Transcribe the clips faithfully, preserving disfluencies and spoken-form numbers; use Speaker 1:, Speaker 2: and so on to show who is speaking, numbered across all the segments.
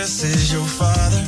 Speaker 1: West is your father.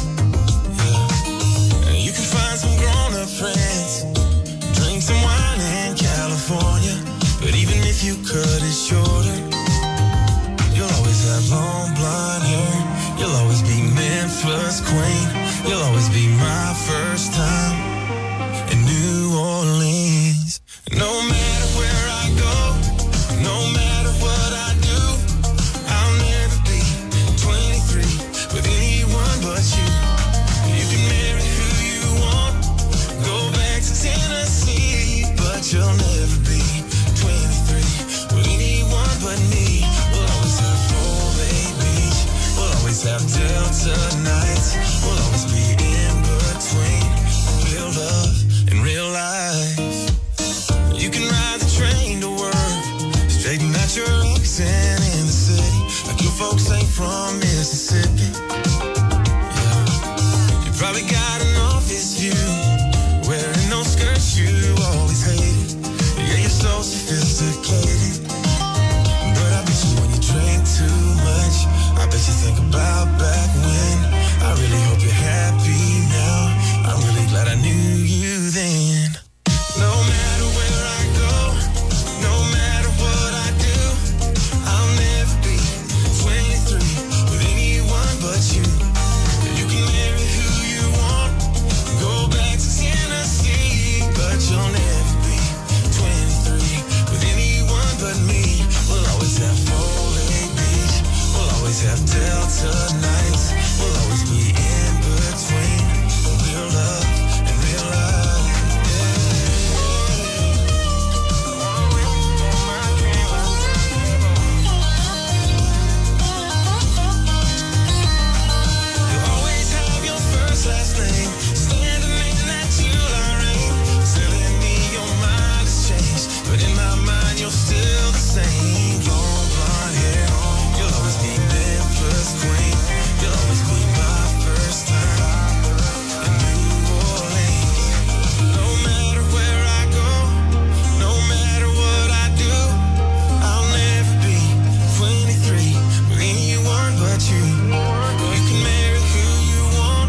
Speaker 1: Yeah. And you can find some grown-up friends, drink some wine in California. But even if you cut it shorter, you'll always have long blonde hair. You'll always be Memphis queen. You'll always be my first time in New Orleans. No matter where I go, no matter what I do, I'll never be twenty-three with anyone but you. You can marry who you want, go back to Tennessee, but you'll never be twenty-three with anyone but me. We'll always have full Bay Beach, we'll always have Delta nights, we'll always be in between real love and real life. You can ride the train to work, straighten out your accent in the city, like you folks ain't from Mississippi. Yeah. You probably got an office view, wearing those skirts you always hated. Yeah, you're so sophisticated, but I bet you when you drink too much, I bet you think about back when. I really hope you're happy now. I'm really glad I knew you then. No matter where I go, no matter what I do, I'll never be twenty-three with anyone but you. You can marry who you want, go back to Tennessee, but you'll never be twenty-three with anyone but me. We'll always have Foley Beach, we'll always have Delta nights, we'll always be in between real love and real life. You always have your first last name, standing in that July rain, telling me your mind has changed, but in my mind you're still the same. Long blonde hair, you'll always be Memphis queen. You'll always be my first time in New Orleans. No matter where I go, no matter what I do, I'll never be twenty-three with anyone but you. You can marry who you want,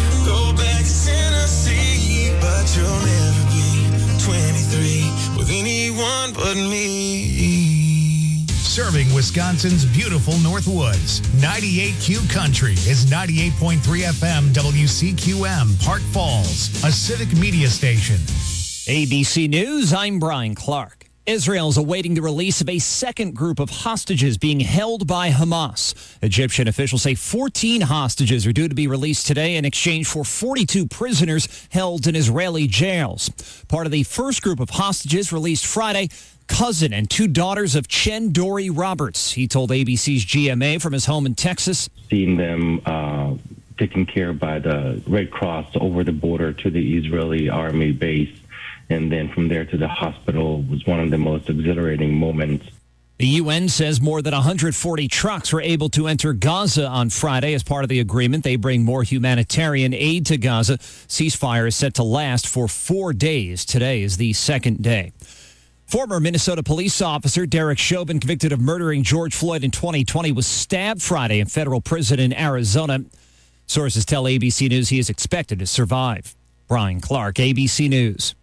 Speaker 1: go back to Tennessee, but you'll never be twenty-three with anyone but me.
Speaker 2: Serving Wisconsin's beautiful Northwoods. ninety-eight Q Country is ninety-eight point three F M W C Q M, Park Falls, a civic media station.
Speaker 3: A B C News, I'm Brian Clark. Israel's awaiting the release of a second group of hostages being held by Hamas. Egyptian officials say fourteen hostages are due to be released today in exchange for forty-two prisoners held in Israeli jails. Part of the first group of hostages released Friday, cousin and two daughters of Chen Dory Roberts. He told A B C's G M A from his home in Texas.
Speaker 4: Seeing them uh, taken care of by the Red Cross over the border to the Israeli army base, and then from there to the hospital was one of the most exhilarating moments.
Speaker 3: The U N says more than one hundred forty trucks were able to enter Gaza on Friday. As part of the agreement, they bring more humanitarian aid to Gaza. Ceasefire is set to last for four days. Today is the second day. Former Minnesota police officer Derek Chauvin, convicted of murdering George Floyd in twenty twenty, was stabbed Friday in federal prison in Arizona. Sources tell A B C News he is expected to survive. Brian Clark, A B C News.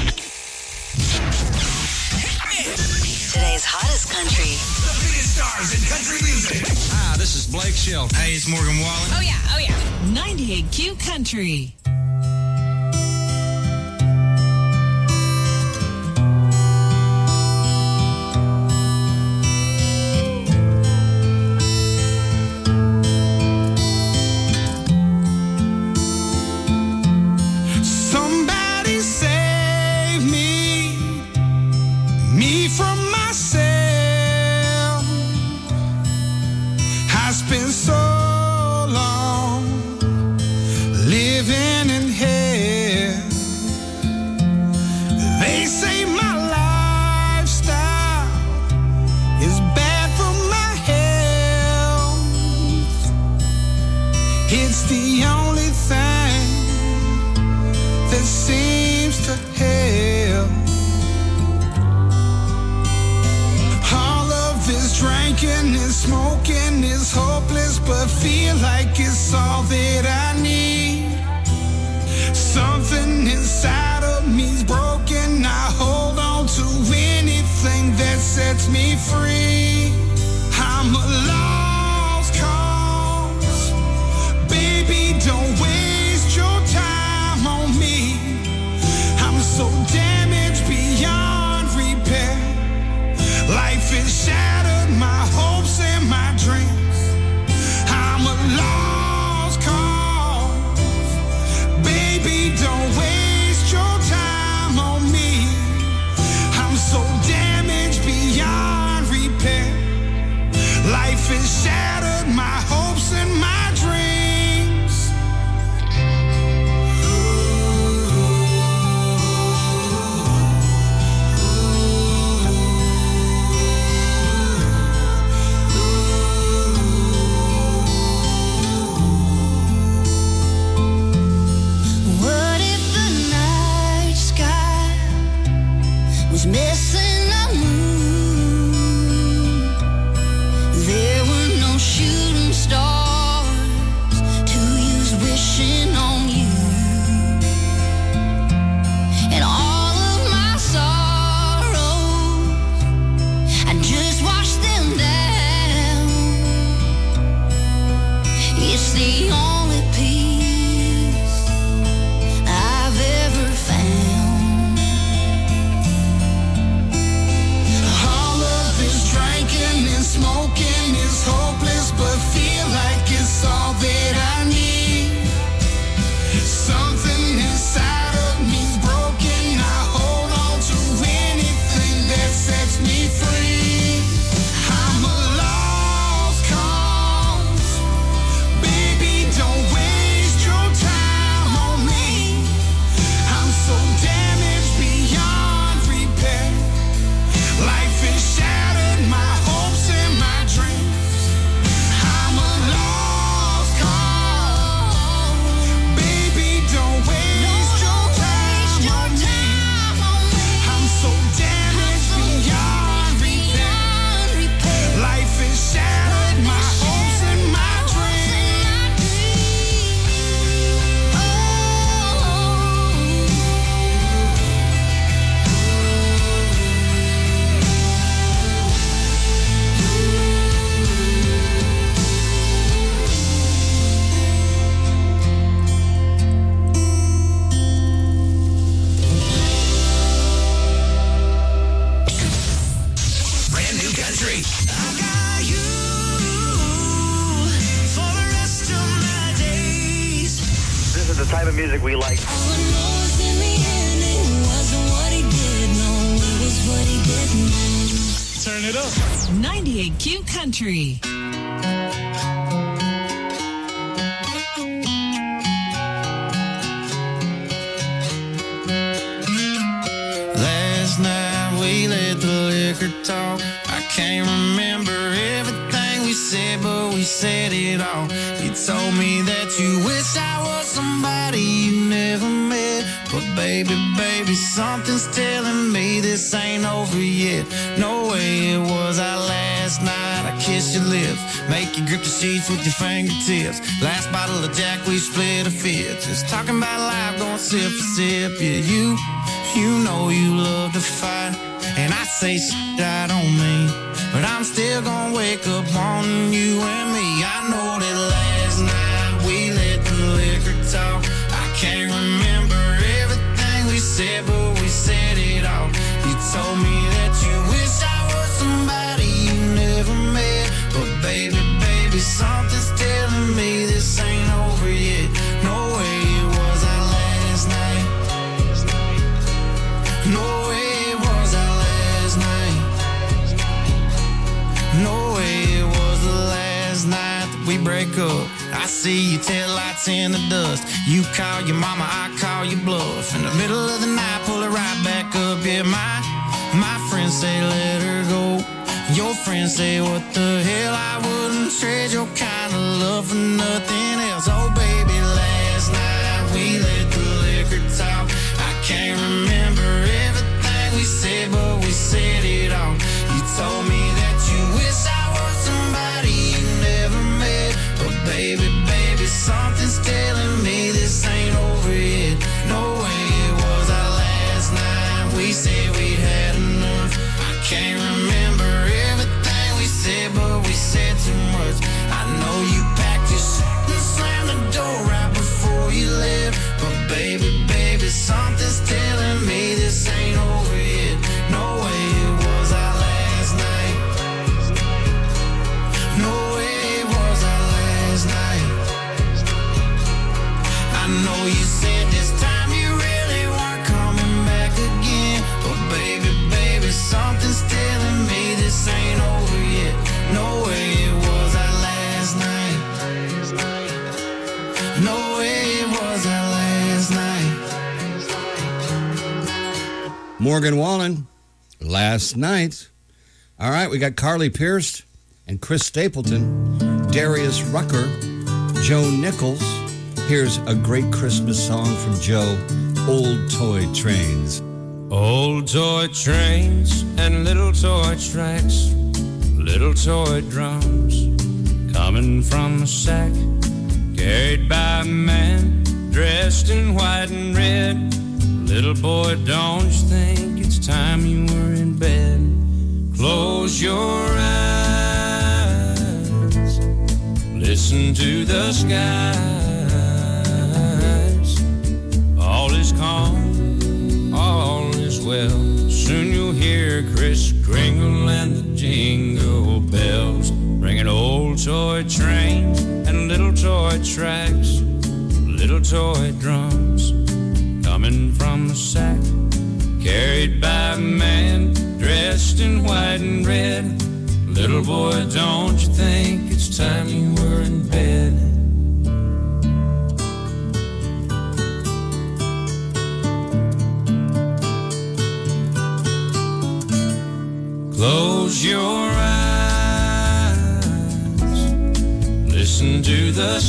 Speaker 5: Today's hottest country.
Speaker 6: The biggest stars in country music.
Speaker 7: Hi, this is Blake Shelton.
Speaker 6: Hey, it's Morgan Wallen.
Speaker 5: Oh, yeah, oh, yeah. ninety-eight Q Country.
Speaker 1: Smoking is hopeless, but feel
Speaker 8: like it's all that I need. Something inside of me's broken. I hold on to anything that sets me free. I'm a lost cause. Baby, don't waste your time on me. I'm so damaged beyond repair. Life has shattered my hopes and my dreams. I'm a lost cause. Baby, don't waste your time on me. I'm so damaged beyond repair. Life has shattered my hopes and my dreams.
Speaker 9: What if the night sky was missing a moon? There were no shooting stars to use wishing on you. And all of my sorrows, I just washed them down. It's the only peace I've ever found.
Speaker 8: All of this drinking and smoking is hopeless, but feel like it's all that I need. Something inside of me's broken. I hold on to anything that sets me free. I'm a lost cause. Baby, don't waste your time on me. I'm so damaged beyond repair. Life has shattered my hopes and my dreams. I'm a lost cause. Baby, don't waste your time on me. I'm so damaged beyond repair. Life has shattered my hopes and my dreams.
Speaker 6: Brand new country.
Speaker 1: I got you for the rest of my days.
Speaker 10: This is the type of music we like.
Speaker 9: All I know is in the end it wasn't what he did. No, it was what he didn't.
Speaker 6: Turn it up.
Speaker 5: ninety-eight Q Country.
Speaker 1: Last night we let the liquor talk. I can't remember everything we said, but we said it all. You told me that you wish I was somebody you never met. But baby, baby, something's telling me this ain't over yet. No way it was our last night. I kissed your lips, make you grip the sheets with your fingertips. Last bottle of Jack, we split a fifth. Just talking about life, going sip for sip. Yeah, you, you know you love to fight. And I say shit I don't mean, but I'm still gonna wake up wanting you and me. I know that last night we let the liquor talk. I can't remember everything we said, but we said it all. You told me that you wish I was somebody you never met. But baby, baby, something's telling me this ain't over yet. No way it was our last night. No way it was our last night. No way it was the last night that we break up. I see your taillights in the dust. You call your mama, I call your bluff. In the middle of the night, pull it right back up. Yeah, my, my friends say let her go. Your friends say what the hell, I wouldn't trade your kind of love for nothing else. Oh baby, last night we let the liquor talk. I can't remember everything we said, but we said it all. You told me that you wish I was somebody you never met. But baby,
Speaker 11: Morgan Wallen, Last Night. All right, we got Carly Pierce and Chris Stapleton, Darius Rucker, Joe Nichols. Here's a great Christmas song from Joe, Old Toy Trains.
Speaker 7: Old toy trains and little toy tracks, little toy drums, coming from a sack, carried by a man dressed in white and red. Little boy, don't you think it's time you were in bed? Close your eyes, listen to the skies. All is calm, all is well. Soon you'll hear Kris Kringle and the jingle bells, ringing old toy trains and little toy tracks, little toy drums, coming from the sack, carried by a man dressed in white and red. Little boy, don't you think it's time you were in bed? Close your eyes, listen to the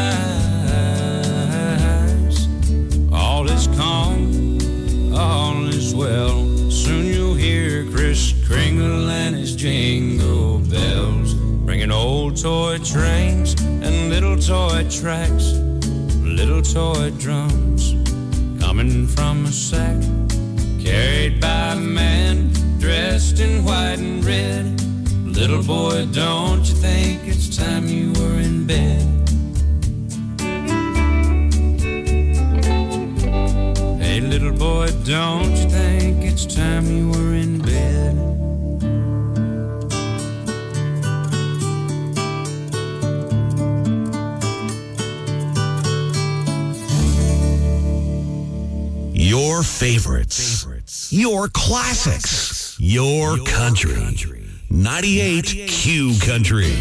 Speaker 7: skies. All is calm, all is well. Soon you'll hear Kris Kringle and his jingle bells, bringing old toy trains and little toy tracks, little toy drums, coming from a sack, carried by a man dressed in white and red. Little boy, don't you think it's time you were in bed? Hey, little boy, don't you think it's time you were in bed?
Speaker 2: Your favorites, favorites. Your classics, your, your country. country. ninety-eight Q Country.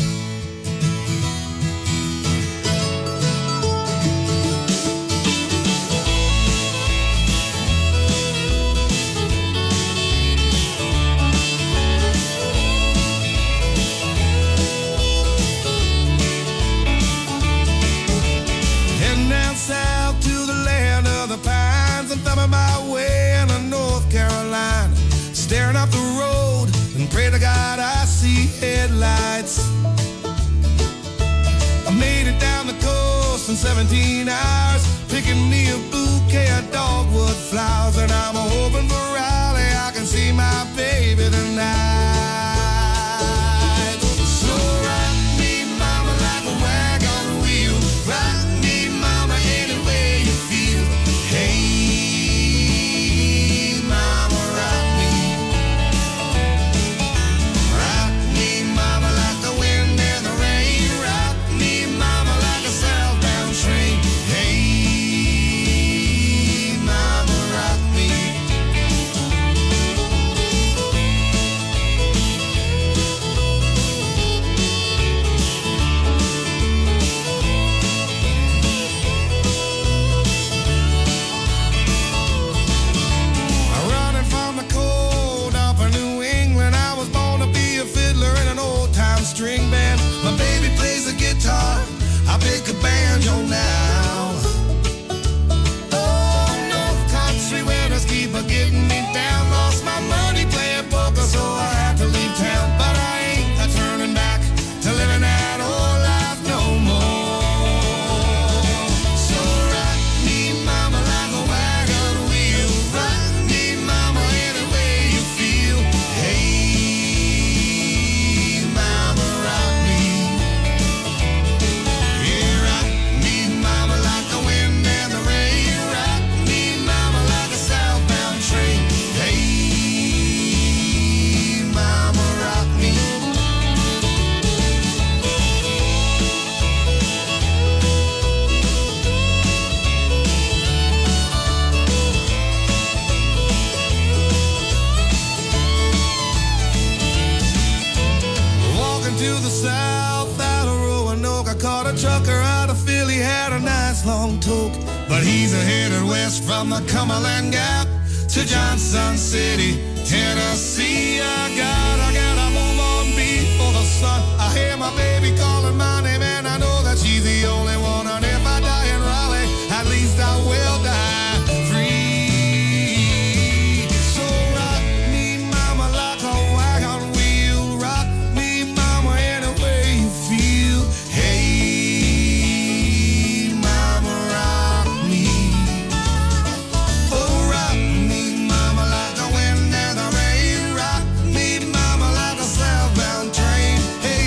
Speaker 8: Heading down south to the land of the pines, I'm thumbing my way into North Carolina, staring up the road and pray to God I see headlights. I made it down the coast in seventeen hours, picking me a bouquet of dogwood flowers, and I'm hoping for Raleigh I can see my baby tonight. So rock me, mama, like a wagon wheel. Rock me, mama, any way you feel. Hey, mama, rock me. Rock me, mama, like the wind and the rain. Rock me, mama, like a southbound train. Hey, mama, rock me. Running from the cold up in New England, I was born to be a fiddler in an old-time string band. My baby plays the guitar, I pick a banjo now. Oh, North Country winters keep a getting me down. Lost my money playing poker, so I had to leave town. But I ain't a turning back to living that old life no more. So rock me, mama, like a wagon wheel. Rock me, mama, any way you feel. Hey, mama, rock me. Yeah, rock me, mama, like the wind and the rain. Rock me, mama, like a southbound train. Hey, mama, rock me. Walking to the south out of Roanoke, I caught a trucker out of Philly, had a nice long toke, but he's a headed west from the Cumberland Gap to Johnson City, Tennessee. I gotta, gotta move on before the sun. I hear my baby calling my name, and I know that she's the only one. And if I die in Raleigh, at least I will die free. So rock me, mama, like a wagon wheel. Rock me, mama, any way you feel. Hey, mama, rock me. Oh, rock me, mama, like the wind and the rain. Rock me, mama, like a southbound train. Hey,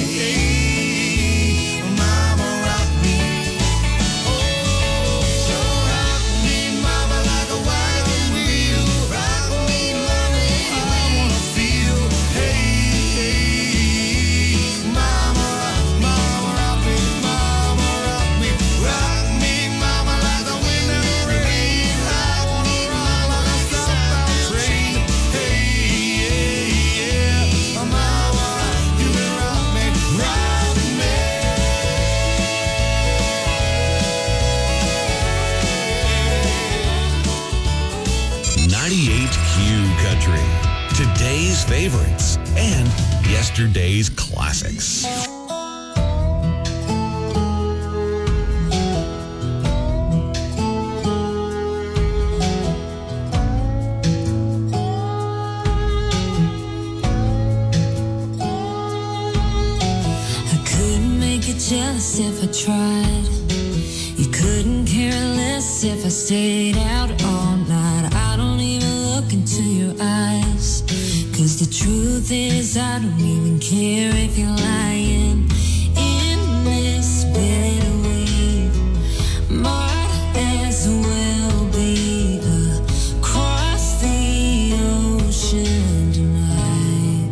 Speaker 8: hey, mama, rock me. Oh, so rock me, mama, like a wagon wheel. Rock me, mama, I wanna feel. Hey, hey, mama, mama, rock me, mama, rock me. Rock me, mama, like the wind and the rain. I wanna rock like a southbound train. Hey, hey, yeah, mama, you can rock me, rock me.
Speaker 12: ninety-eight Q Country. Today's favorites and yesterday's classics.
Speaker 9: I couldn't make you jealous if I tried. You couldn't care less if I stayed out all night. I don't even look into your eyes. Cause the truth is I don't even care if you're lying. In this bed we might as well be across the ocean tonight.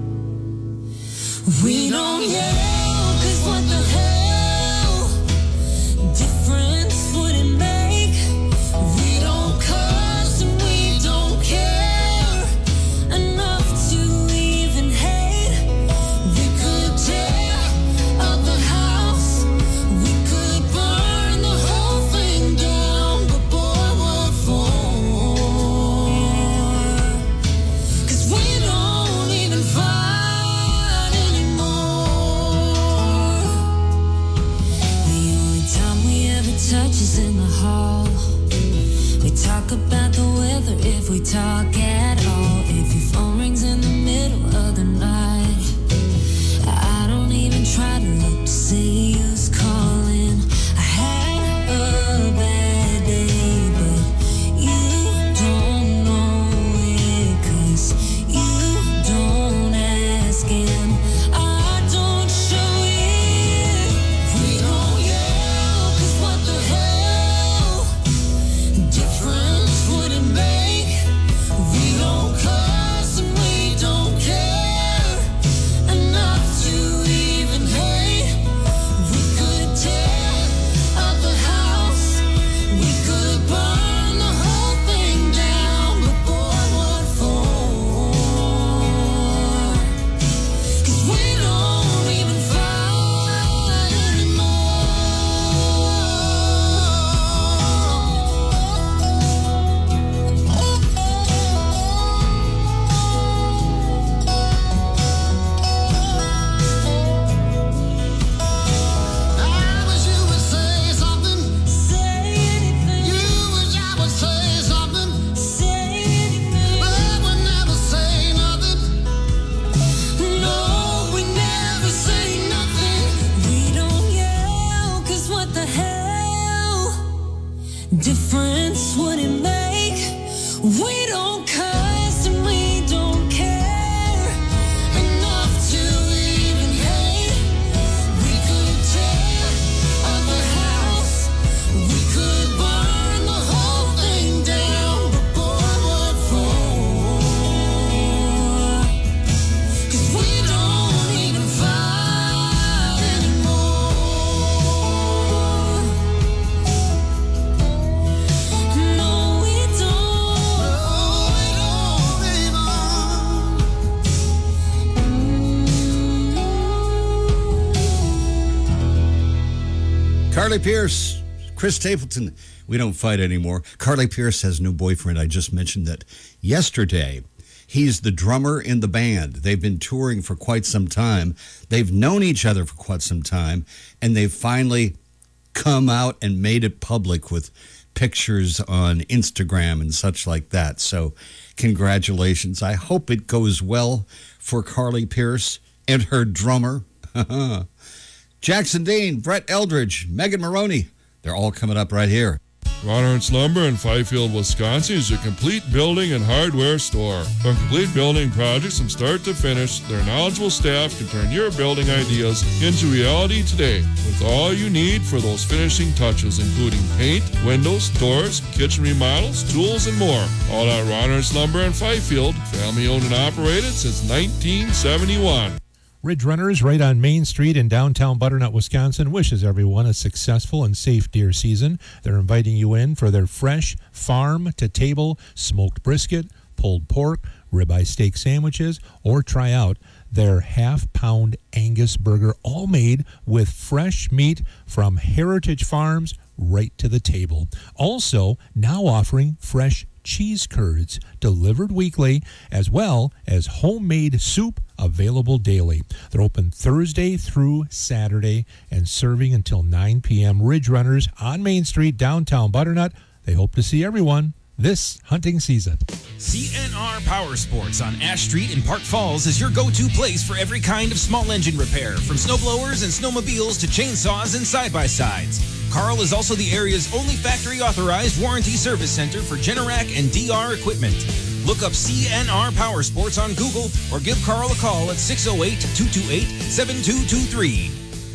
Speaker 9: We don't yell, cause what the hell difference would it make? We don't cuss and we don't care enough to even hate. We could tear up the house, we could burn the whole thing down, but boy, what for? Cause we don't even fight anymore. The only time we ever touch is in the hall. We talk about the weather if we talk at all. If your phone rings in the middle of the night, I don't even try to look to see who's calling. I had a bad day, but you don't know it, cause you don't ask and I don't show it. We don't yell, cause what the hell difference would it make? We don't cuss and we don't care enough to even hate. We could tear up the house, we could burn the whole thing down, but boy, what for? Cause we don't even fight I wish you would say something. Say anything. You wish I would say something. Say anything. But I would never say nothing. No, we never say nothing. We don't yell, cause what the hell difference would it make? We don't cuss and we don't care enough to even hate. We could tear up the house, we could burn the whole thing down, but boy, what for? Cause we don't even fight anymore. No, we don't.
Speaker 11: Carly Pierce, Chris Stapleton, we don't fight anymore. Carly Pearce has a new boyfriend. I just mentioned that yesterday. He's the drummer in the band. They've been touring for quite some time. They've known each other for quite some time, and they've finally come out and made it public with pictures on Instagram and such like that. So congratulations. I hope it goes well for Carly Pearce and her drummer. Jackson Dean, Brett Eldridge, Megan Maroney. They're all coming up right here.
Speaker 13: Ronhardt's Lumber in Fifield, Wisconsin is a complete building and hardware store. For complete building projects from start to finish, their knowledgeable staff can turn your building ideas into reality today with all you need for those finishing touches, including paint, windows, doors, kitchen remodels, tools, and more. All at Ronhardt's Lumber in Fifield, family owned and operated since nineteen seventy-one.
Speaker 14: Ridge Runners, right on Main Street in downtown Butternut, Wisconsin, wishes everyone a successful and safe deer season. They're inviting you in for their fresh, farm-to-table smoked brisket, pulled pork, ribeye steak sandwiches, or try out their half-pound Angus burger, all made with fresh meat from Heritage Farms right to the table. Also, now offering fresh cheese curds delivered weekly, as well as homemade soup available daily. They're open Thursday through Saturday and serving until nine p.m. Ridge Runners on Main Street, downtown Butternut. They hope to see everyone this hunting season.
Speaker 15: C N R Power Sports on Ash Street in Park Falls is your go-to place for every kind of small engine repair, from snowblowers and snowmobiles to chainsaws and side-by-sides. Carl is also the area's only factory-authorized warranty service center for Generac and D R equipment. Look up C N R Power Sports on Google or give Carl a call at six oh eight, two two eight, seven two two three.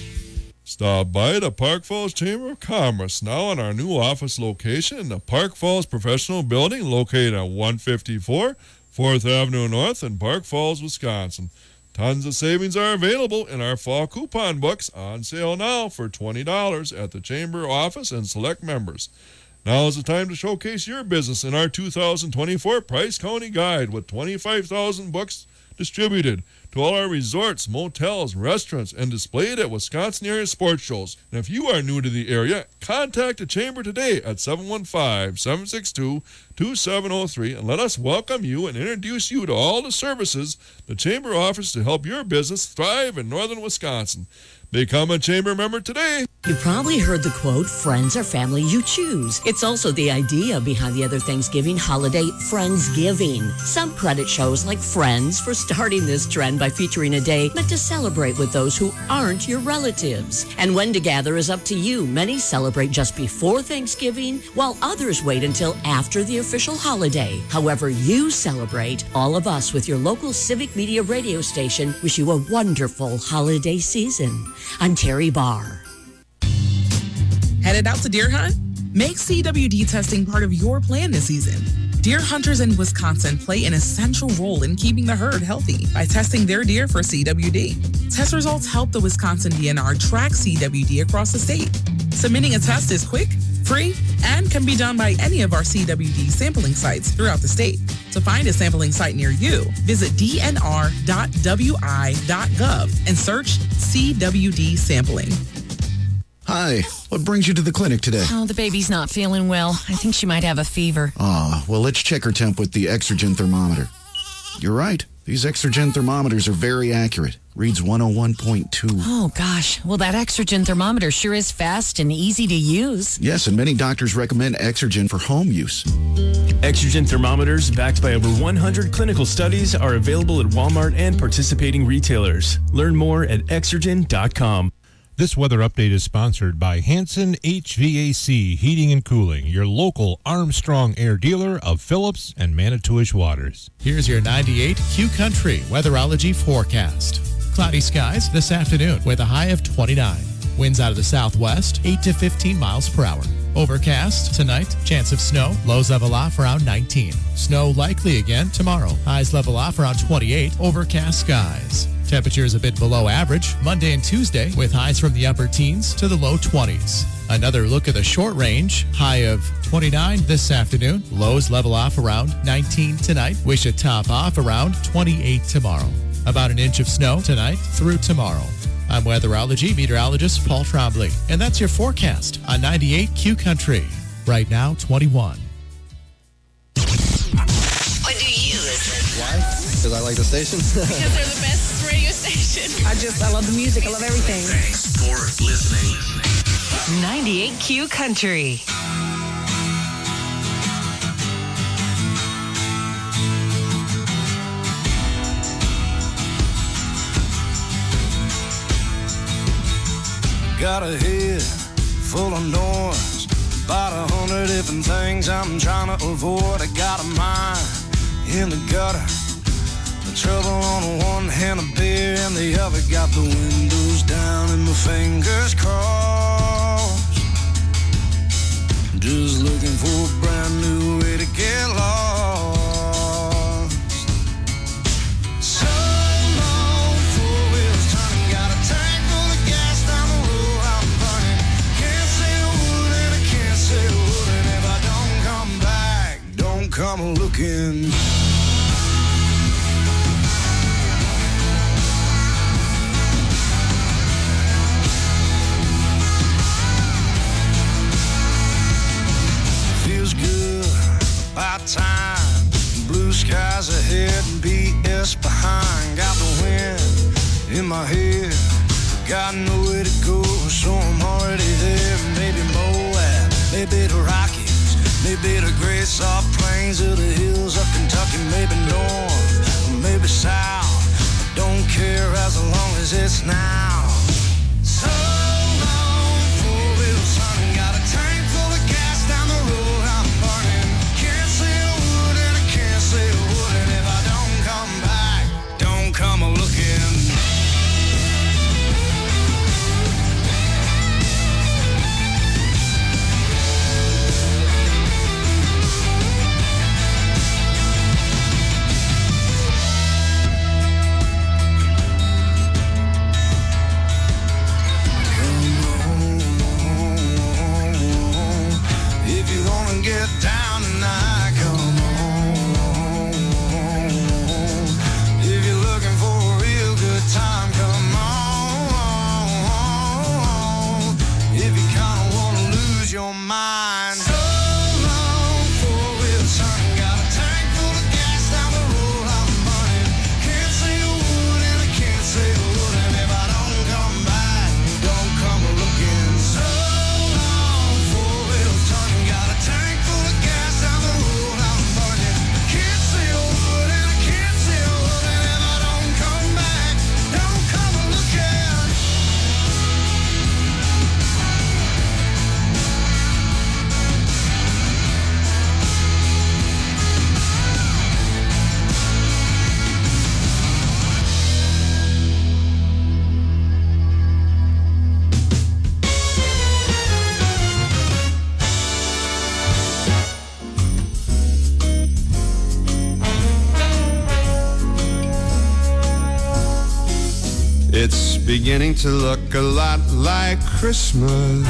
Speaker 13: Stop by the Park Falls Chamber of Commerce now in our new office location in the Park Falls Professional Building located at one fifty-four fourth Avenue North in Park Falls, Wisconsin. Tons of savings are available in our fall coupon books on sale now for twenty dollars at the Chamber office and select members. Now is the time to showcase your business in our two thousand twenty-four Price County Guide with twenty-five thousand books distributed to all our resorts, motels, restaurants, and displayed at Wisconsin area sports shows. And if you are new to the area, contact the Chamber today at seven one five, seven six two, two seven zero three and let us welcome you and introduce you to all the services the Chamber offers to help your business thrive in northern Wisconsin. Become a Chamber member today.
Speaker 16: You probably heard the quote, friends are family you choose. It's also the idea behind the other Thanksgiving holiday, Friendsgiving. Some credit shows like Friends for starting this trend by featuring a day meant to celebrate with those who aren't your relatives. And when to gather is up to you. Many celebrate just before Thanksgiving, while others wait until after the official holiday. However you celebrate, all of us with your local Civic Media radio station wish you a wonderful holiday season. I'm Terry Barr.
Speaker 17: Headed out to deer hunt? Make C W D testing part of your plan this season. Deer hunters in Wisconsin play an essential role in keeping the herd healthy by testing their deer for C W D. Test results help the Wisconsin D N R track C W D across the state. Submitting a test is quick, free, and can be done by any of our C W D sampling sites throughout the state. To find a sampling site near you, visit d n r dot w i dot gov and search C W D sampling.
Speaker 18: Hi, what brings you to the clinic today?
Speaker 19: Oh, the baby's not feeling well. I think she might have a fever.
Speaker 18: Ah, well, let's check her temp with the Exergen thermometer. You're right. These Exergen thermometers are very accurate. Reads one oh one point two.
Speaker 19: Oh, gosh. Well, that Exergen thermometer sure is fast and easy to use.
Speaker 18: Yes, and many doctors recommend Exergen for home use.
Speaker 20: Exergen thermometers, backed by over one hundred clinical studies, are available at Walmart and participating retailers. Learn more at exergen dot com.
Speaker 14: This weather update is sponsored by Hanson H V A C Heating and Cooling, your local Armstrong Air dealer of Phillips and Manitowish Waters.
Speaker 21: Here's your ninety-eight Q Country weatherology forecast. Cloudy skies this afternoon with a high of twenty-nine. Winds out of the southwest, eight to fifteen miles per hour. Overcast tonight, chance of snow, lows level off around nineteen. Snow likely again tomorrow, highs level off around twenty-eight, overcast skies. Temperatures a bit below average Monday and Tuesday with highs from the upper teens to the low twenties. Another look at the short range, high of twenty-nine this afternoon, lows level off around nineteen tonight. We should top off around twenty-eight tomorrow. About an inch of snow tonight through tomorrow. I'm weatherology meteorologist Paul Trombley, and that's your forecast on ninety-eight Q Country. Right now, twenty-one.
Speaker 4: What do you listen?
Speaker 22: Why? Because I like the station.
Speaker 23: Because they're the best radio station.
Speaker 24: I just, I love the music. I love everything.
Speaker 4: Thanks for listening.
Speaker 5: ninety-eight Q Country.
Speaker 8: Got a head full of noise, about a hundred different things I'm trying to avoid. I got a mind in the gutter, the trouble on the one hand, a beer in the other. Got the windows down and my fingers crossed, just looking for a brand new way to get lost. Come looking. Feels good, about time. Blue skies ahead and B S behind. Got the wind in my head, got nowhere to go, so I'm already there. Maybe Moab, maybe the Rockies, maybe the great soft plains of the hills of Kentucky, maybe north, or maybe south. I don't care as long as it's now. So long, four-wheel son, got a tank full of gas down the road I'm burning. Can't say a word and I can't say a word, and if I don't come back, don't come a-looking. Get down tonight, come on. If you're looking for a real good time, come on. If you kinda wanna lose your mind, so long, four-wheel son, got a tank full of gas down the road I'm burning. Can't say a word and I can't say a word, and if I don't come back, don't come a-looking. So long, four-wheel son, got a tank
Speaker 25: It's beginning to look a lot like Christmas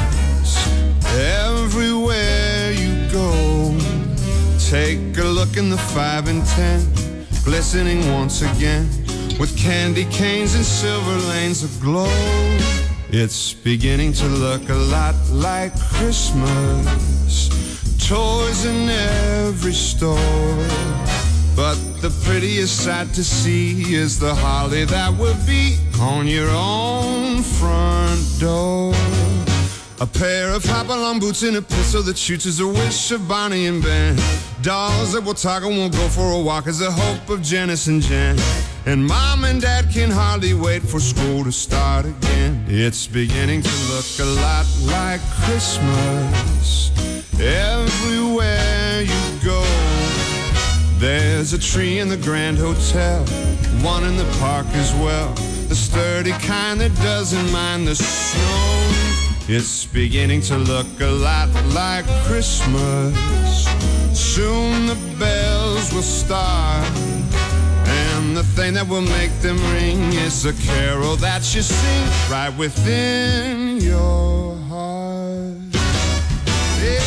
Speaker 25: everywhere you go. Take a look in the five and ten, glistening once again with candy canes and silver lanes aglow. It's beginning to look a lot like Christmas, toys in every store. But the prettiest sight to see is the holly that will be on your own front door. A pair of hop-along boots and a pistol that shoots is a wish of Bonnie and Ben. Dolls that will talk and won't go for a walk is the hope of Janice and Jen. And Mom and Dad can hardly wait for school to start again. It's beginning to look a lot like Christmas everywhere you go. There's a tree in the Grand Hotel, one in the park as well, the sturdy kind that doesn't mind the snow. It's beginning to look a lot like Christmas. Soon the bells will start, and the thing that will make them ring is a carol that you sing right within your heart. Yeah.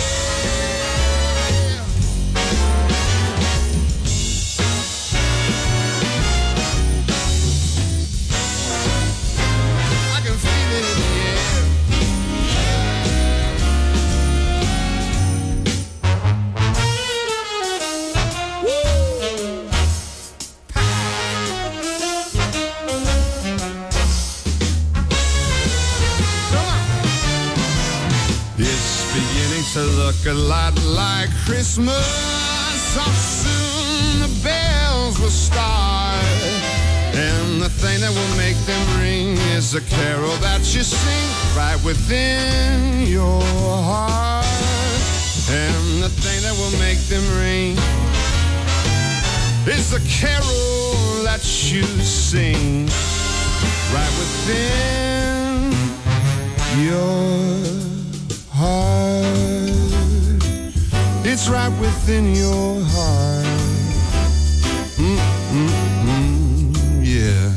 Speaker 25: to look a lot like Christmas. Oh, soon the bells will start, and the thing that will make them ring is the carol that you sing right within your heart. And the thing that will make them ring is the carol that you sing right within your heart. It's right within your heart. Mm-mm-mm, yeah.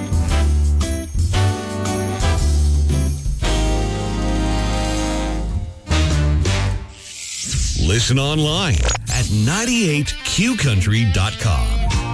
Speaker 12: Listen online at ninety-eight q country dot com.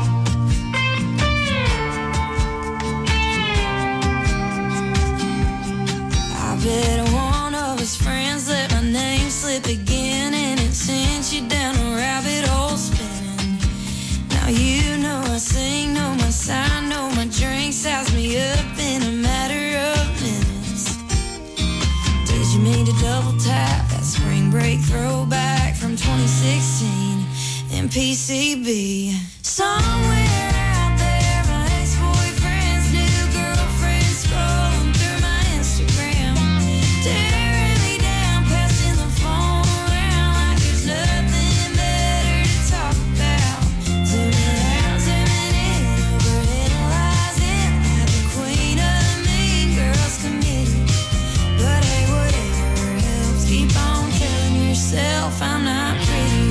Speaker 9: I bet one of his friends let my name slip again, and it sent you down a rabbit hole spinning. Now you know I sing, know my sign, know my drink, size me up in a matter of minutes. Did you mean to double tap that spring break throwback from twenty sixteen in P C B? Somewhere out there, my ex-boyfriend's new girlfriend scrolling through my Instagram, tearing me down, passing the phone around like there's nothing better to talk about. Zooming out, zooming in, overanalyzing like the queen of the mean girls committee. But hey, whatever helps, keep on telling yourself I'm not pretty.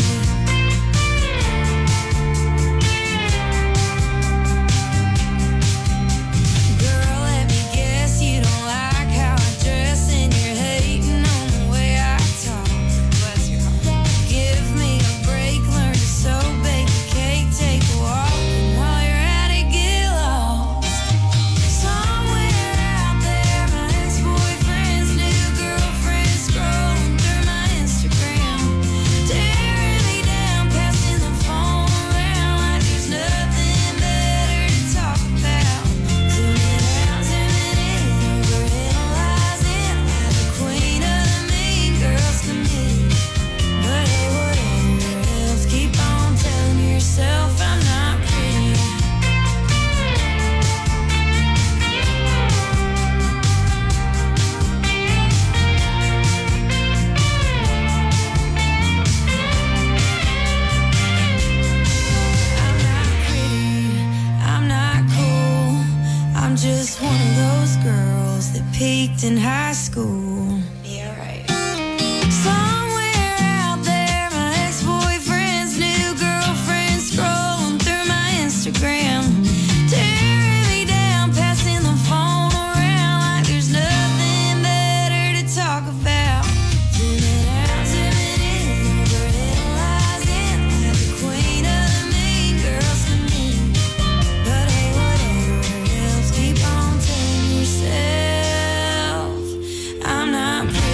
Speaker 9: In high school. Yeah, right. Somewhere out there, my ex-boyfriend's new girlfriend scrolling through my Instagram, tearing me down, passing the phone around like there's nothing better to talk about. Zooming out, zooming in, overanalyzing like the queen of the mean girls to me. But hey, whatever helps, keep on telling yourself I'm not pretty.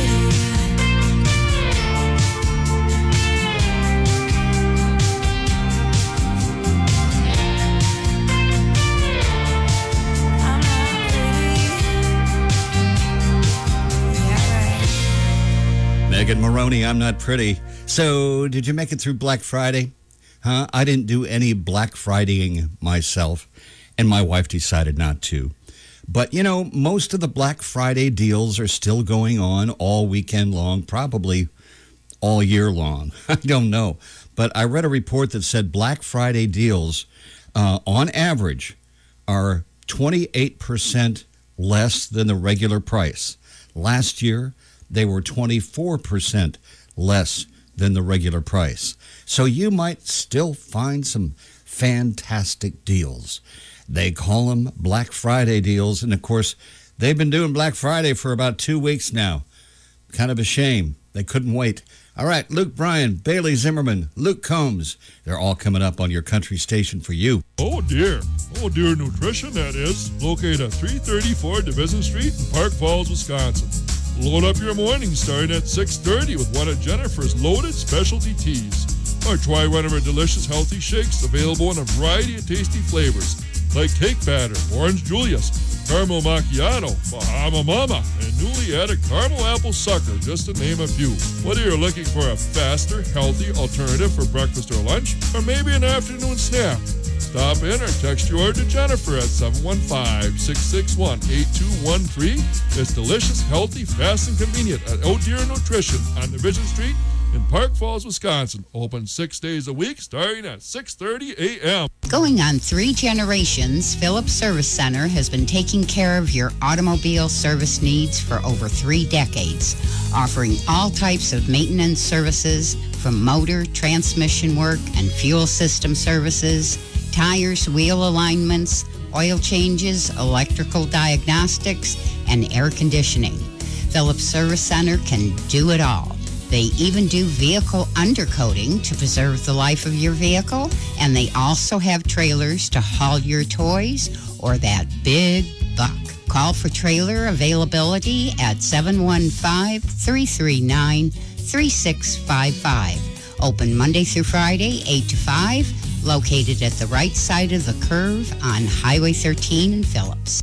Speaker 9: I'm not pretty. Yeah, right.
Speaker 11: Megan Maroney, I'm not pretty. So, did you make it through Black Friday? Huh? I didn't do any Black Fridaying myself, and my wife decided not to. But, you know, most of the Black Friday deals are still going on all weekend long, probably all year long. I don't know. But I read a report that said Black Friday deals, uh, on average, are twenty-eight percent less than the regular price. Last year, they were twenty-four percent less than the regular price. So you might still find some fantastic deals. They call them Black Friday deals. And, of course, they've been doing Black Friday for about two weeks now. Kind of a shame. They couldn't wait. All right, Luke Bryan, Bailey Zimmerman, Luke Combs. They're all coming up on your country station for you.
Speaker 13: Oh, dear. Oh, dear Nutrition, that is. Located at three thirty-four Division Street in Park Falls, Wisconsin. Load up your morning starting at six thirty with one of Jennifer's loaded specialty teas. Or try one of her delicious healthy shakes available in a variety of tasty flavors like cake batter, orange Julius, caramel macchiato, Bahama Mama, and newly added caramel apple sucker, just to name a few. Whether you're looking for a faster, healthy alternative for breakfast or lunch, or maybe an afternoon snack, stop in or text your order to Jennifer at seven one five, six six one, eight two one three. It's delicious, healthy, fast, and convenient at Oh Dear Nutrition on Division Street in Park Falls, Wisconsin. Open six days a week, starting at six thirty a.m.
Speaker 1: Going on three generations, Phillips Service Center has been taking care of your automobile service needs for over three decades, offering all types of maintenance services from motor, transmission work, and fuel system services, tires, wheel alignments, oil changes, electrical diagnostics, and air conditioning. Phillips Service Center can do it all. They even do vehicle undercoating to preserve the life of your vehicle, and they also have trailers to haul your toys or that big buck. Call for trailer availability at seven one five, three three nine, three six five five. Open Monday through Friday, eight to five, located at the right side of the curve on Highway thirteen in Phillips.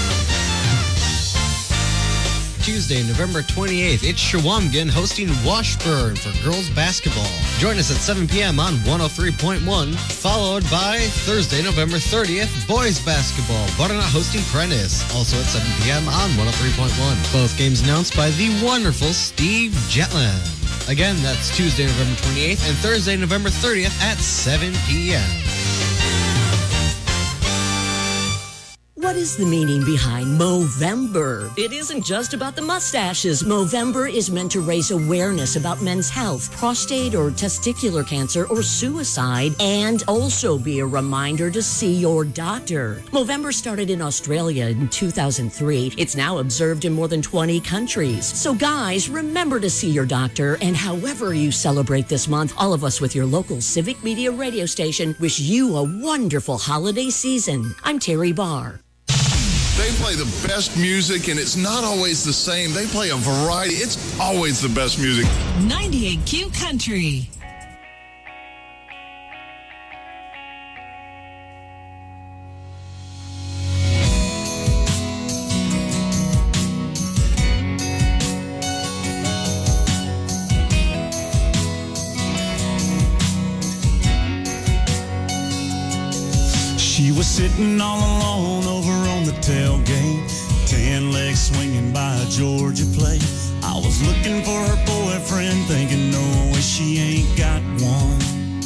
Speaker 3: Tuesday, November twenty-eighth, it's Shawamgan hosting Washburn for girls basketball. Join us at seven p.m. on one oh three point one, followed by Thursday, November thirtieth, boys basketball. Butternut hosting Prentice, also at seven p.m. on one oh three point one. Both games announced by the wonderful Steve Jetland. Again, that's Tuesday, November twenty-eighth, and Thursday, November thirtieth at seven p.m.
Speaker 16: What is the meaning behind Movember? It isn't just about the mustaches. Movember is meant to raise awareness about men's health, prostate or testicular cancer, or suicide, and also be a reminder to see your doctor. Movember started in Australia in two thousand three. It's now observed in more than twenty countries. So guys, remember to see your doctor, and however you celebrate this month, all of us with your local Civic Media radio station wish you a wonderful holiday season. I'm Terry Barr.
Speaker 6: They play the best music, and it's not always the same. They play a variety. It's always the best music.
Speaker 5: ninety-eight Q Country.
Speaker 8: She was sitting all alone over on the tailgate, tan legs swinging by a Georgia plate. I was looking for her boyfriend, thinking no way she ain't got one.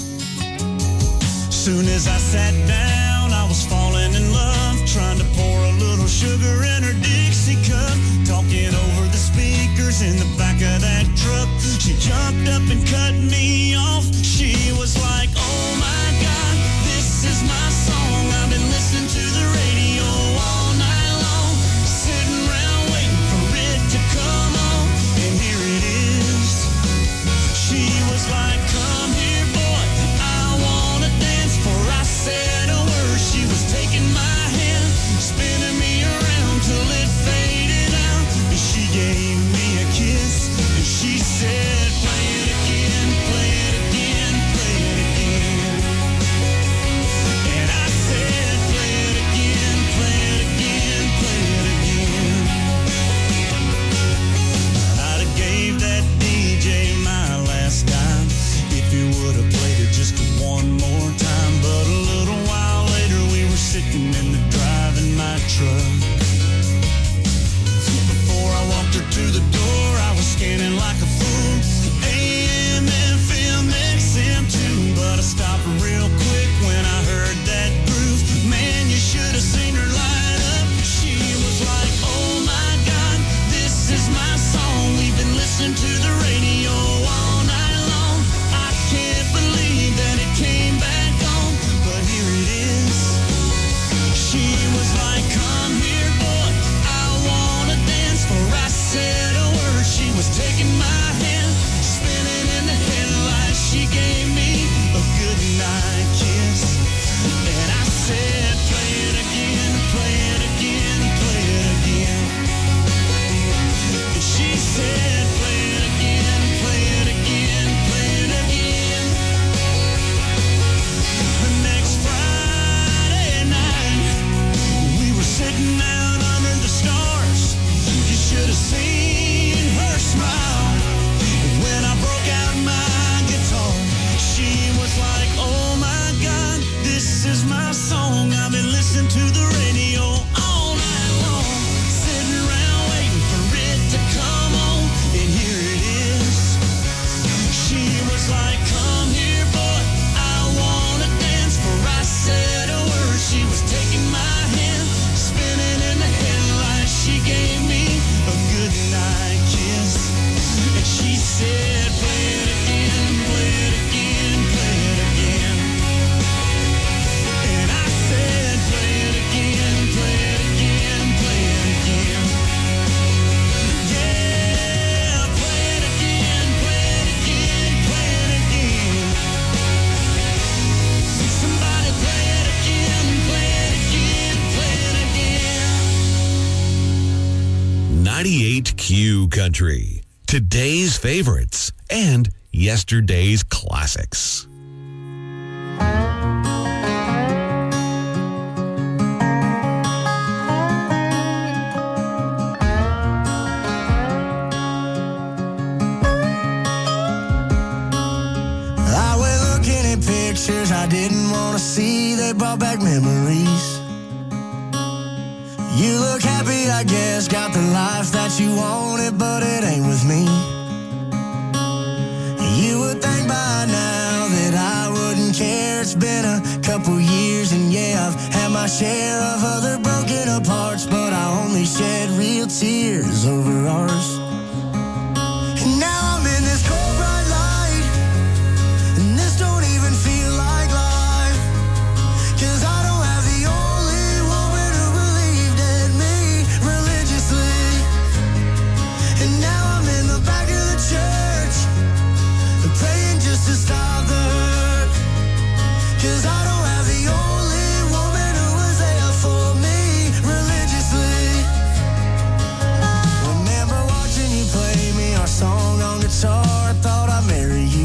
Speaker 8: Soon as I sat down, I was falling in love, trying to pour a little sugar in her Dixie cup, talking over the speakers in the back of that truck. She jumped up and cut me off. She was like, oh my God, this is my song. I've been listening to the radio all night long, sitting around waiting for it to come on, and here it is. She was like, come here, boy, I wanna dance. Before I said a word, she was taking my hand, spinning me around till it faded out, and she gave me a kiss, and she said, play it again, play it again, play it again. And I said, play it again, play it again, play it again. I'd have gave that D J my last dime if he would have played it just one more time. But a little while later we were sitting in the driving my truck. Before I walked her to the door, I was scanning like a fool, said, play it again, play it again, play it again. And I said, play it again, play it again, play it again. Yeah, play it again, play it again, play it again. Somebody play it again, play it again, play it again.
Speaker 12: ninety-eight Q Country. Today's favorites and yesterday's classics.
Speaker 8: I went looking at pictures I didn't want to see. They brought back memories. You look happy, I guess, got the life that you wanted, but it ain't with me. You would think by now that I wouldn't care. It's been a couple years, and yeah, I've had my share of other broken aparts, but I only shed real tears over ours. And now I'm in this cold bright light, and this don't even feel like life, 'cause I don't have the only woman who believed in me religiously. And now I'm in the back of the church, praying just to stop the hurt, 'cause I don't have the only woman who was there for me religiously. Remember watching you play me our song on guitar, I thought I'd marry you.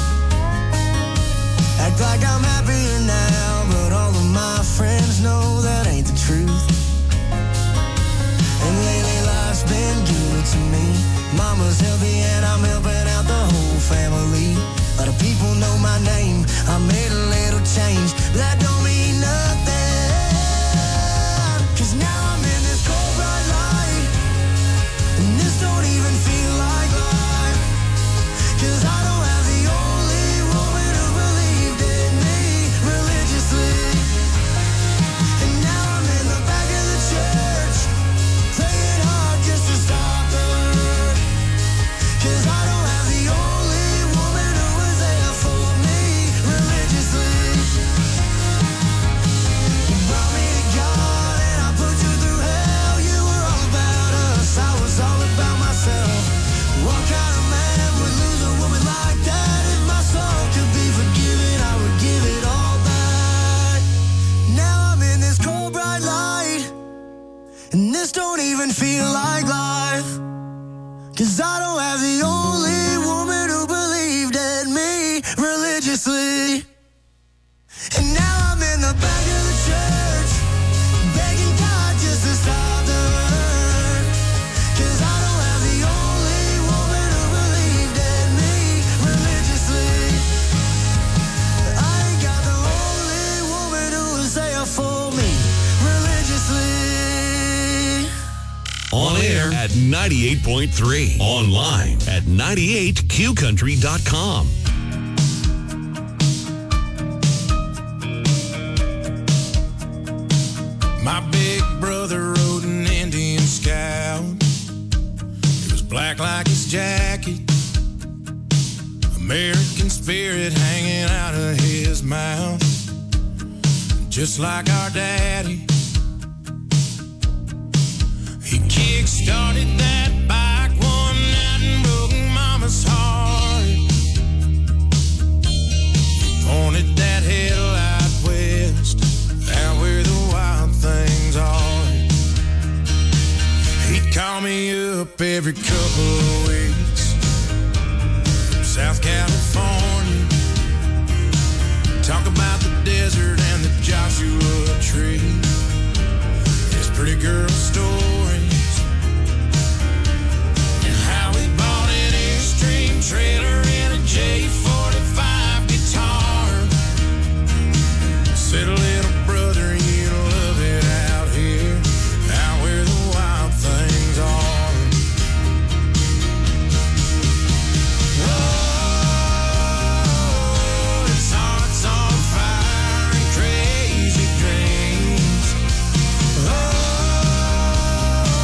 Speaker 8: Act like I'm happier now, but all of my friends know that ain't the truth. And lately life's been good to me. Mama's healthy and I'm helping out the whole family. A lot of people know my name, I made a little change, but that don't mean nothing, 'cause now I'm in this cold bright light, and this don't even feel like life, 'cause I don't have the only woman who believed in me religiously. And now I'm in the back of the church, praying hard just to stop the hurt, 'cause I don't have the only woman who was there for me religiously. You brought me to God and I put you through hell. You were all about us, I was all about myself. What kind of man would lose a woman like that? If my soul could be forgiven, I would give it all back. Now I'm in this cold bright light, and this don't even feel like life, 'cause I don't have the only woman who believed in me religiously. And now I'm in the back of the church, begging God just to stop the hurt, 'cause I don't have the only woman who believed in me religiously. I ain't got the only woman who was there for me religiously.
Speaker 12: On air at ninety-eight point three. Online at ninety-eight q country dot com.
Speaker 8: My big brother rode an Indian Scout. It was black like his jacket, American spirit hanging out of his mouth, just like our daddy. He kick-started that bike one night and broke Mama's heart. He pointed that headlight west, out where the wild things are. He'd call me up every couple of weeks from South California, talk about the desert and the Joshua tree, his pretty girl stories, and how he bought an Airstream trailer and a J forty-five guitar. Said, little brother, you love it out here, out where the wild things are. Oh, it's hearts on fire and crazy dreams. Oh,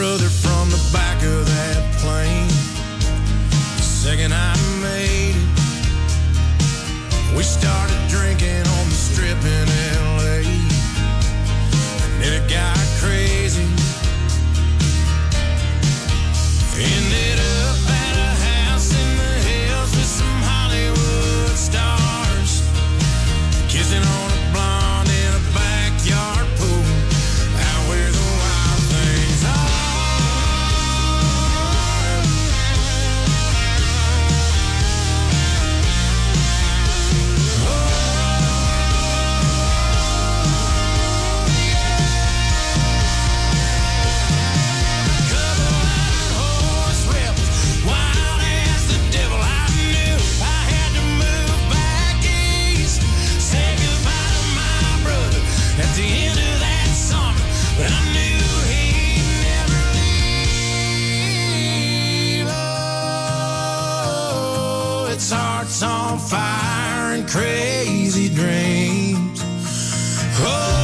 Speaker 8: brother from the back of that plane. The second I made it, we started drinking on the strip in L A. And then it got crazy. Ended up at a house in the hills with some Hollywood stars, kissing on a blonde in a backyard pool, out where the wild things at the end of that summer, but I knew he'd never leave. Oh, its heart's on fire and crazy dreams. Oh.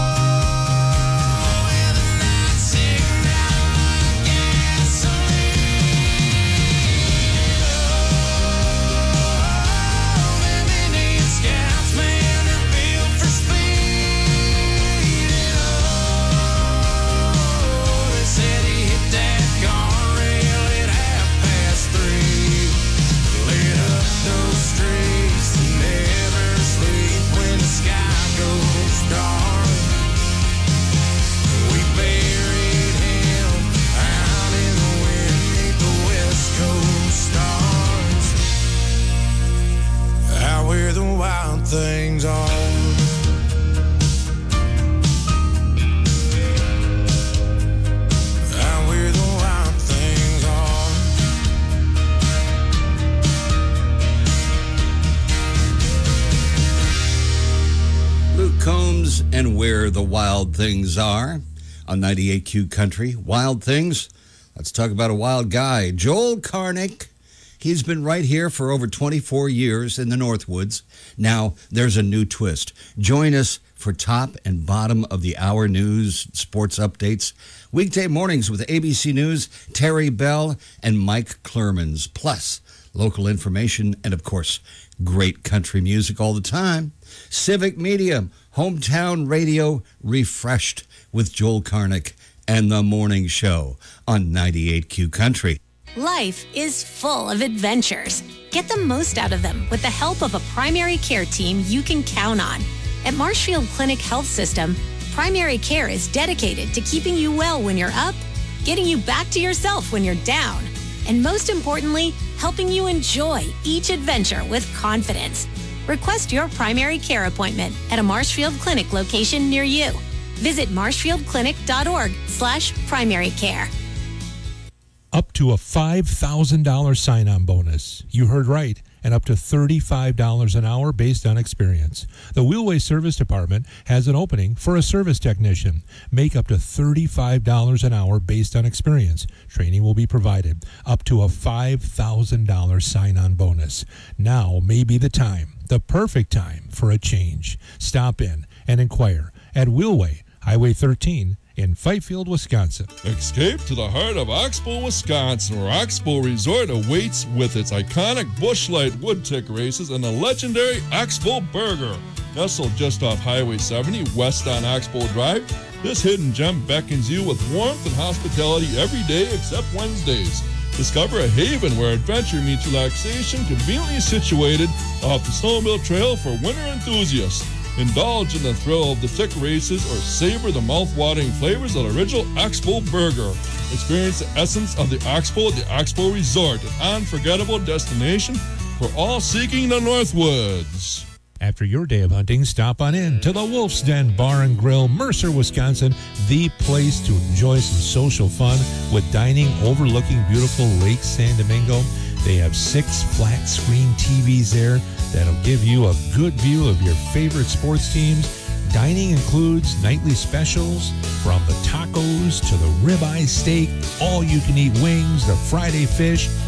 Speaker 8: Things are. Out where the wild things are.
Speaker 11: Luke Combs and Where the Wild Things Are on ninety-eight Q Country. Wild Things. Let's talk about a wild guy. Joel Karnick. He's been right here for over twenty-four years in the Northwoods. Now, there's a new twist. Join us for top and bottom of the hour news, sports updates, weekday mornings with A B C News, Terry Bell, and Mike Clermans. Plus, local information and, of course, great country music all the time. Civic Media, hometown radio refreshed with Joel Karnick and The Morning Show on ninety-eight Q Country.
Speaker 2: Life is full of adventures. Get the most out of them with the help of a primary care team you can count on. At Marshfield Clinic Health System, primary care is dedicated to keeping you well when you're up, getting you back to yourself when you're down, and most importantly, helping you enjoy each adventure with confidence. Request your primary care appointment at a Marshfield Clinic location near you. Visit marshfieldclinic.org slash primary care.
Speaker 14: Up to a five thousand dollars sign-on bonus. You heard right. And up to thirty-five dollars an hour based on experience. The Wheelway Service Department has an opening for a service technician. Make up to thirty-five dollars an hour based on experience. Training will be provided. Up to a five thousand dollars sign-on bonus. Now may be the time, the perfect time for a change. Stop in and inquire at Wheelway, Highway thirteen, in Fifield, Wisconsin.
Speaker 13: Escape to the heart of Oxbow, Wisconsin, where Oxbow Resort awaits with its iconic Busch Light wood tick races and the legendary Oxbow Burger. Nestled just off Highway seventy, west on Oxbow Drive, this hidden gem beckons you with warmth and hospitality every day except Wednesdays. Discover a haven where adventure meets relaxation, conveniently situated off the Snowmobile Trail for winter enthusiasts. Indulge in the thrill of the tick races or savor the mouth-watering flavors of the original Oxbow Burger. Experience the essence of the Oxbow at the Oxbow Resort, an unforgettable destination for all seeking the Northwoods.
Speaker 14: After your day of hunting, stop on in to the Wolf's Den Bar and Grill, Mercer, Wisconsin, the place to enjoy some social fun with dining overlooking beautiful Lake San Domingo. They have six flat screen T Vs there that'll give you a good view of your favorite sports teams. Dining includes nightly specials from the tacos to the ribeye steak, all-you-can-eat wings, the Friday fish, and the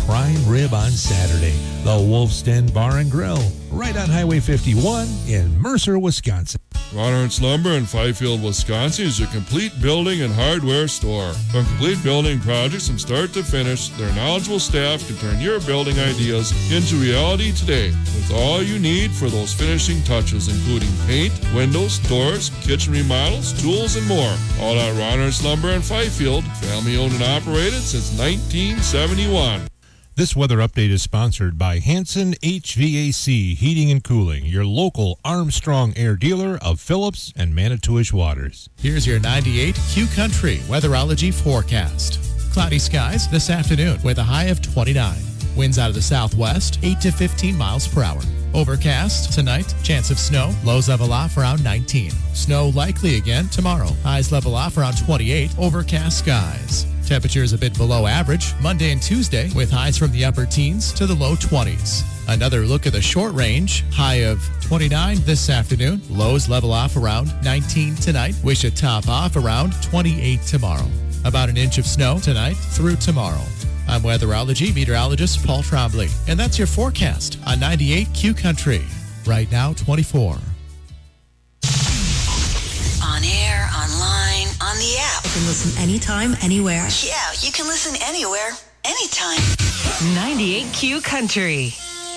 Speaker 14: prime rib on Saturday. The Wolf's Den Bar and Grill, right on Highway fifty-one in Mercer, Wisconsin.
Speaker 13: Ron Lumber in Fifield, Wisconsin is your complete building and hardware store. From complete building projects from start to finish, their knowledgeable staff can turn your building ideas into reality today with all you need for those finishing touches, including paint, windows, doors, kitchen remodels, tools, and more. All at Ron Lumber in Fifield, family owned and operated since nineteen seventy-one.
Speaker 14: This weather update is sponsored by Hanson H V A C Heating and Cooling, your local Armstrong Air dealer of Phillips and Manitowish Waters.
Speaker 21: Here's your ninety-eight Q Country weatherology forecast. Cloudy skies this afternoon with a high of twenty-nine. Winds out of the southwest, eight to fifteen miles per hour. Overcast tonight, chance of snow, lows level off around nineteen. Snow likely again tomorrow, highs level off around twenty-eight, overcast skies. Temperatures a bit below average Monday and Tuesday with highs from the upper teens to the low twenties. Another look at the short range, high of twenty-nine this afternoon, lows level off around nineteen tonight, we should top off around twenty-eight tomorrow. About an inch of snow tonight through tomorrow. I'm weatherology meteorologist Paul Trombley, and that's your forecast on ninety-eight Q Country. Right now, twenty-four.
Speaker 7: On air, online, on the app.
Speaker 10: You can listen anytime, anywhere.
Speaker 7: Yeah, you can listen anywhere, anytime.
Speaker 5: ninety-eight Q Country.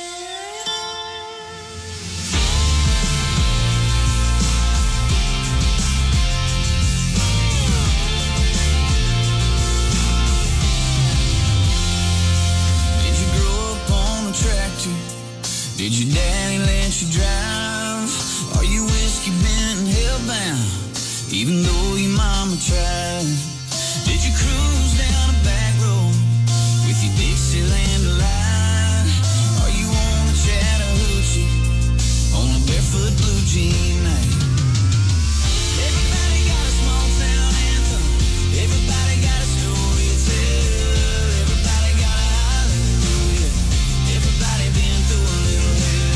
Speaker 8: Did your daddy let you drive? Are you whiskey bent and hellbound, even though your mama tried? Did you cruise down a back road with your Dixieland line? Are you on the Chattahoochee on a barefoot blue jean night? Everybody got a small town anthem. Everybody got a story to tell. Everybody got a hallelujah. Everybody been through a little.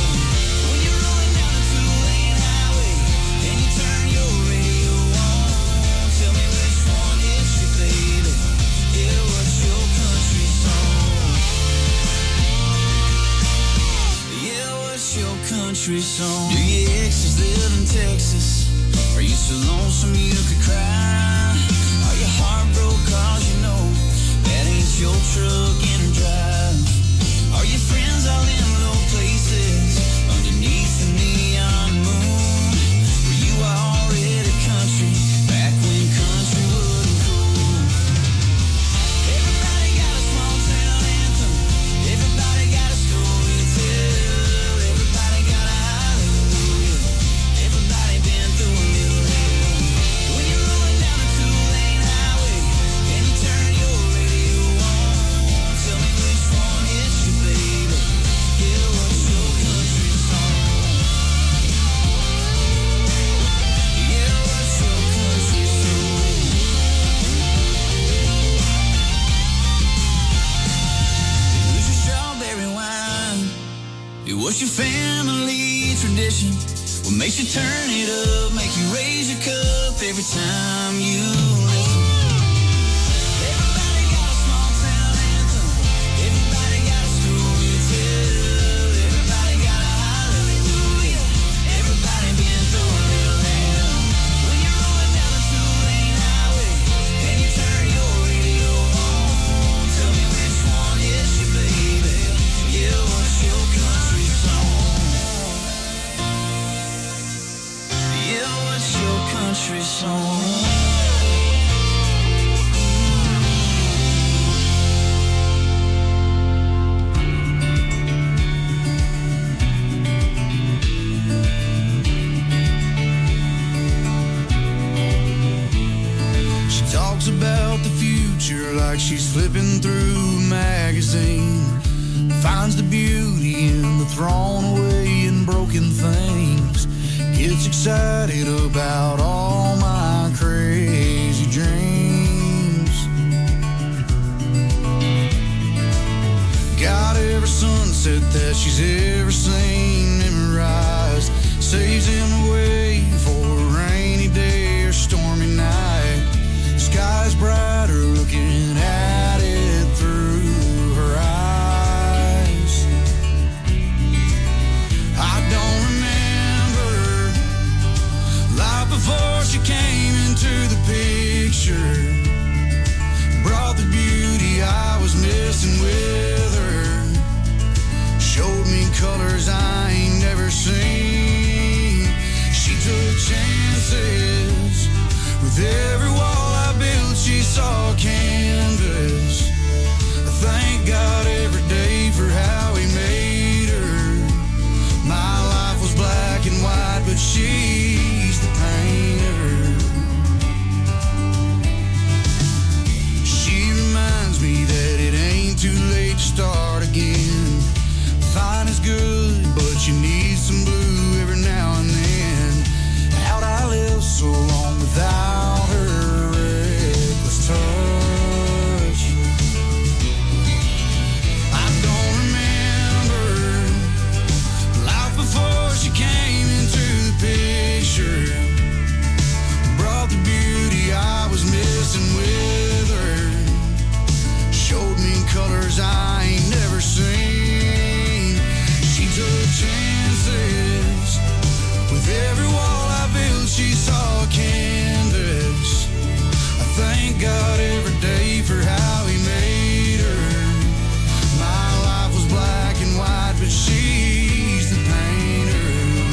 Speaker 8: Country song. Do your exes live in Texas? Are you so lonesome you could cry? Are you heartbroken cause you know that ain't your truck in a drive? Are your friends all in low places underneath the neon moon? Were you already country back when country wasn't cool? Everybody got a small town anthem. Everybody got a story to tell. What's your family tradition? What makes you turn it up? Make you raise your cup every time you listen? Everybody got a small town anthem. Everybody got a story to tell. Everybody got a hallelujah. Everybody been through a little hell. When you're rolling down a two-lane highway and you turn your radio on, tell me which one is your baby? Yeah, what's your country song? Yeah, what's your country song? She talks about the future like she's flipping through a magazine. Finds the beauty in the thrown away and broken things. Gets excited about all my crazy dreams. Got every sunset that she's ever seen memorized. Saves him away for a rainy day or stormy night. Sky's brighter looking at it through her eyes. colors I ain't never seen. She took chances. With every wall I built, she saw canvas. I thank God every day for how he made her. My life was black and white, but she's the painter. She reminds me that it ain't too late to start again. Fine is good, but you need some blue every now and then. How'd I live so long without her reckless touch? I don't remember life before she came into the picture. Brought the beauty I was missing with her. Showed me colors I ain't never seen. She took chances. With every wall I built, she saw canvas. I thank God every day for how he made her. My life was black and white, but she's the painter.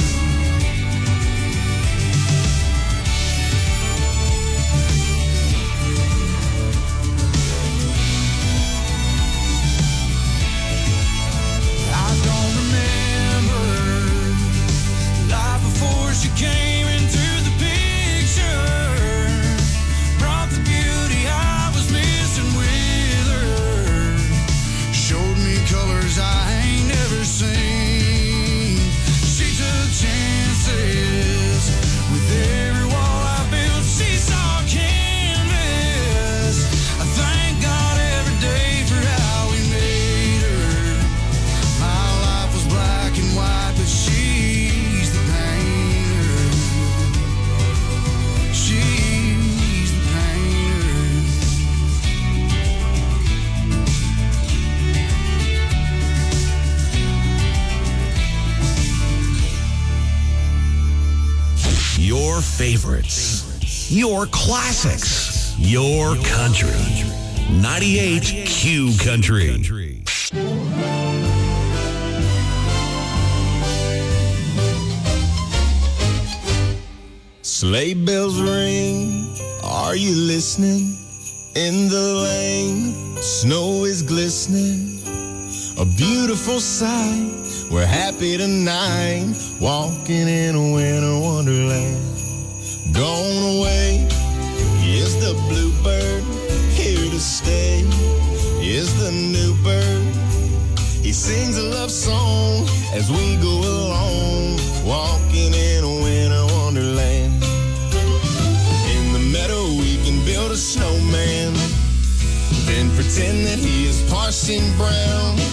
Speaker 8: I don't remember life before she came into the picture. Brought the beauty I was missing with her. Showed me colors I ain't never seen. She took chances. With every wall I built, she saw canvas. I thank God every day for how he made her. My life was black and white, but she's the painter. She's the painter.
Speaker 12: Your favorites, your classics, your country. ninety-eight Q Country.
Speaker 15: Sleigh bells ring, are you listening? In the lane, snow is glistening. A beautiful sight, we're happy tonight, walking in a winter wonderland. Gone away is the bluebird, here to stay is the new bird. He sings a love song as we go along, walking in a winter wonderland. In the meadow we can build a snowman, then pretend that he is Parson Brown.